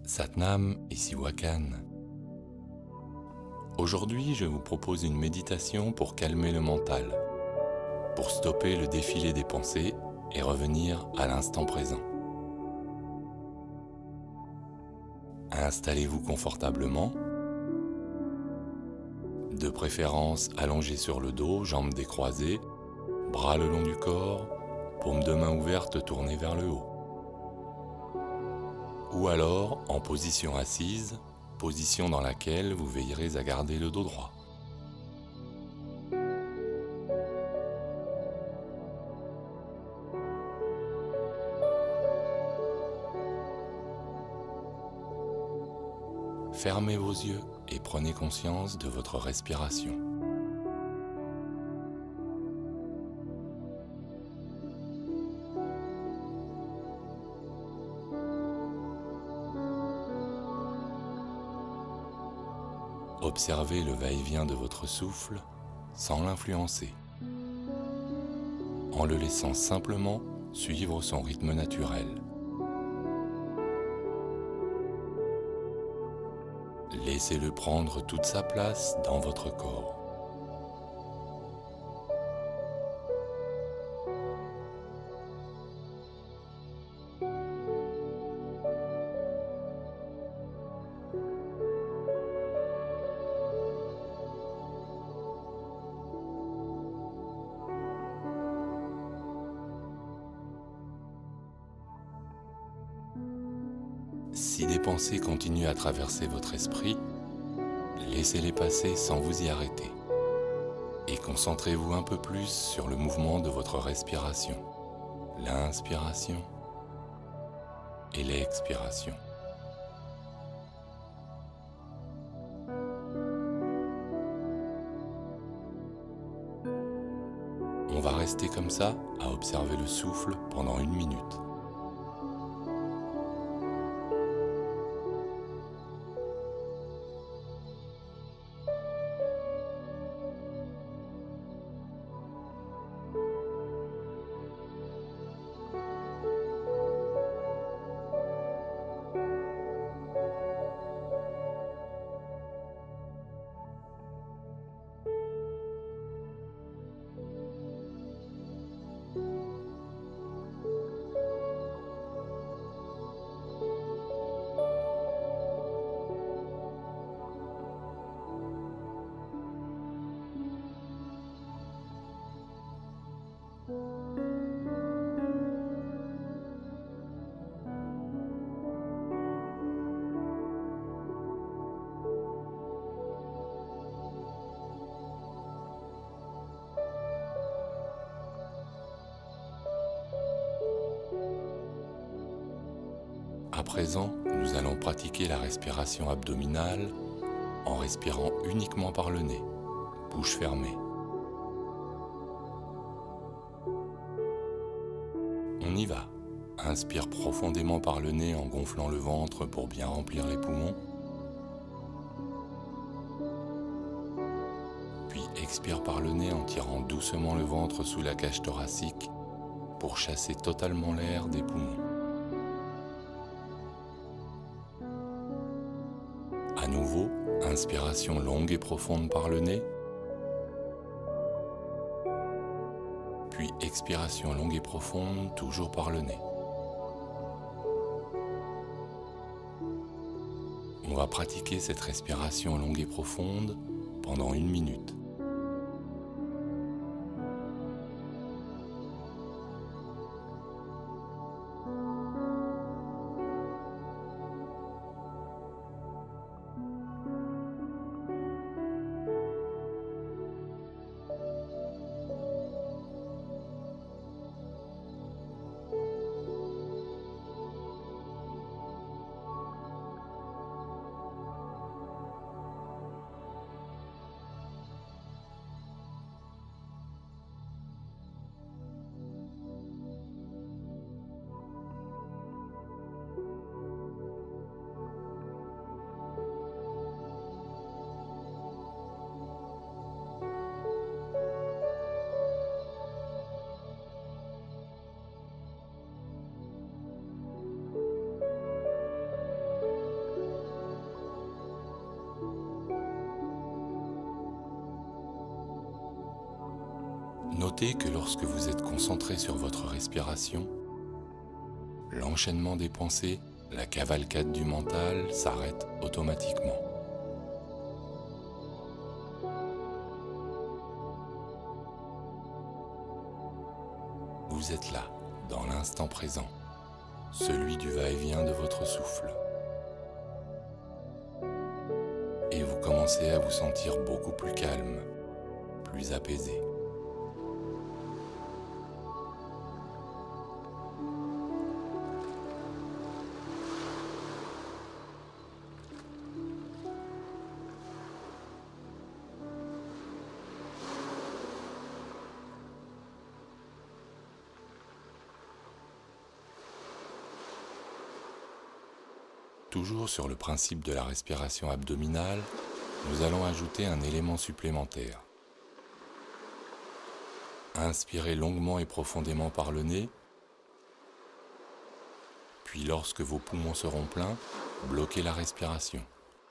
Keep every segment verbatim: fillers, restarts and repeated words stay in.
Satnam, ici Wakan. Aujourd'hui, je vous propose une méditation pour calmer le mental, pour stopper le défilé des pensées et revenir à l'instant présent. Installez-vous confortablement, de préférence allongé sur le dos, jambes décroisées, bras le long du corps, paumes de main ouvertes tournées vers le haut. Ou alors en position assise, position dans laquelle vous veillerez à garder le dos droit. Fermez vos yeux et prenez conscience de votre respiration. Observez le va-et-vient de votre souffle sans l'influencer, en le laissant simplement suivre son rythme naturel. Laissez-le prendre toute sa place dans votre corps. Si des pensées continuent à traverser votre esprit, laissez-les passer sans vous y arrêter et concentrez-vous un peu plus sur le mouvement de votre respiration, l'inspiration et l'expiration. On va rester comme ça à observer le souffle pendant une minute. À présent, nous allons pratiquer la respiration abdominale en respirant uniquement par le nez, bouche fermée. On y va. Inspire profondément par le nez en gonflant le ventre pour bien remplir les poumons. Puis expire par le nez en tirant doucement le ventre sous la cage thoracique pour chasser totalement l'air des poumons. À nouveau, inspiration longue et profonde par le nez, puis expiration longue et profonde, toujours par le nez. On va pratiquer cette respiration longue et profonde pendant une minute. Notez que lorsque vous êtes concentré sur votre respiration, l'enchaînement des pensées, la cavalcade du mental s'arrête automatiquement. Vous êtes là, dans l'instant présent, celui du va-et-vient de votre souffle. Et vous commencez à vous sentir beaucoup plus calme, plus apaisé. Toujours sur le principe de la respiration abdominale, nous allons ajouter un élément supplémentaire. Inspirez longuement et profondément par le nez, puis lorsque vos poumons seront pleins, bloquez la respiration.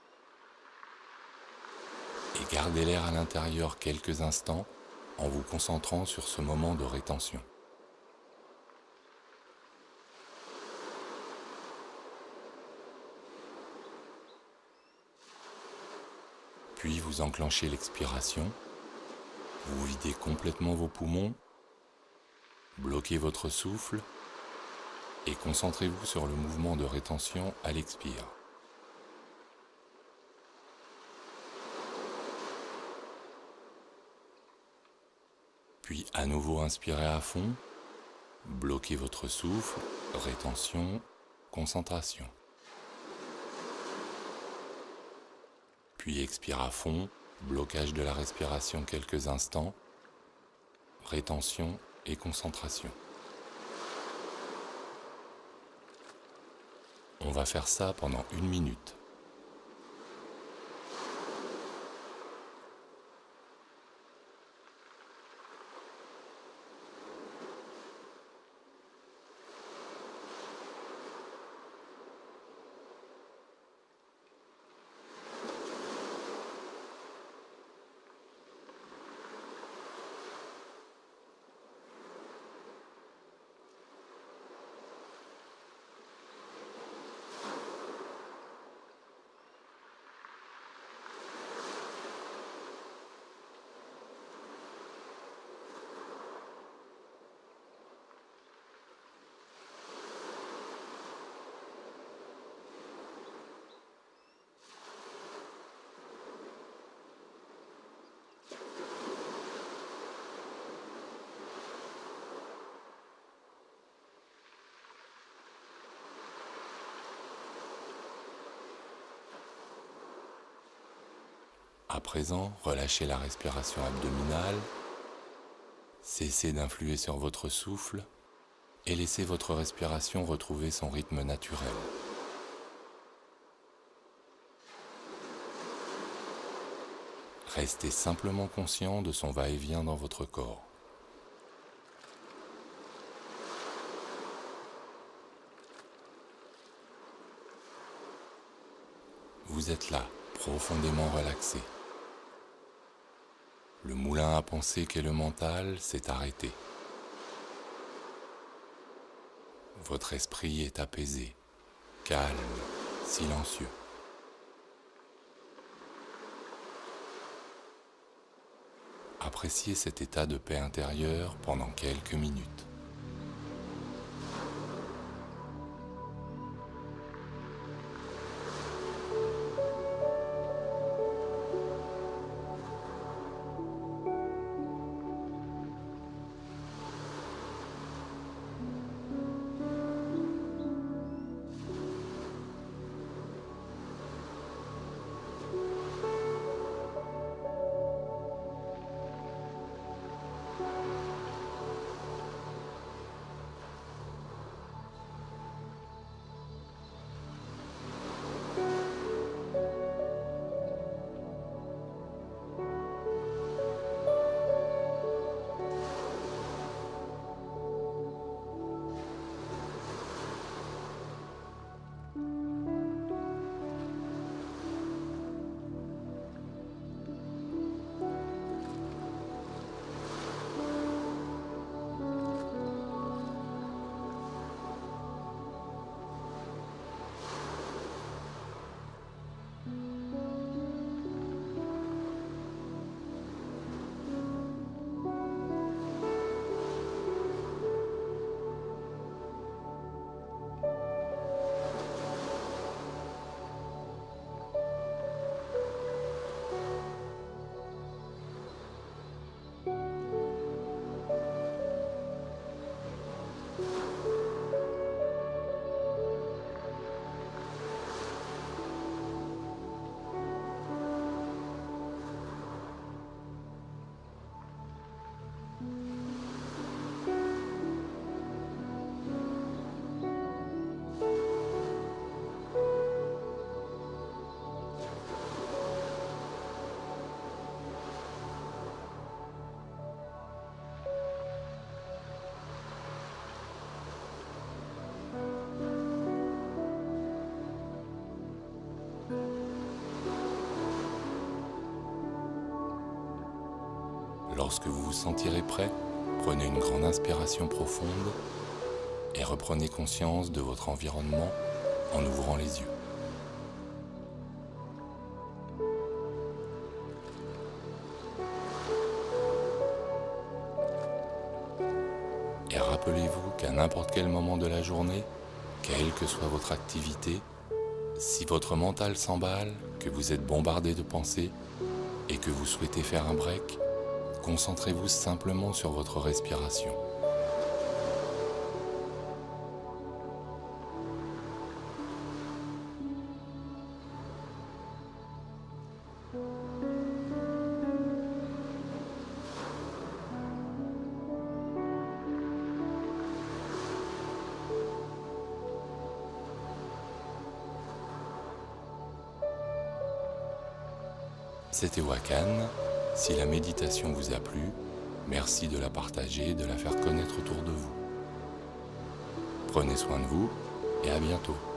Et gardez l'air à l'intérieur quelques instants en vous concentrant sur ce moment de rétention. Puis vous enclenchez l'expiration, vous videz complètement vos poumons, bloquez votre souffle et concentrez-vous sur le mouvement de rétention à l'expire. Puis à nouveau inspirez à fond, bloquez votre souffle, rétention, concentration. Puis expire à fond, blocage de la respiration quelques instants, rétention et concentration. On va faire ça pendant une minute. À présent, relâchez la respiration abdominale, cessez d'influer sur votre souffle et laissez votre respiration retrouver son rythme naturel. Restez simplement conscient de son va-et-vient dans votre corps. Vous êtes là, profondément relaxé. Le moulin à penser qu'est le mental s'est arrêté. Votre esprit est apaisé, calme, silencieux. Appréciez cet état de paix intérieure pendant quelques minutes. Lorsque vous vous sentirez prêt, prenez une grande inspiration profonde et reprenez conscience de votre environnement en ouvrant les yeux. Et rappelez-vous qu'à n'importe quel moment de la journée, quelle que soit votre activité, si votre mental s'emballe, que vous êtes bombardé de pensées et que vous souhaitez faire un break, concentrez-vous simplement sur votre respiration. C'était Wakan. Si la méditation vous a plu, merci de la partager et de la faire connaître autour de vous. Prenez soin de vous et à bientôt.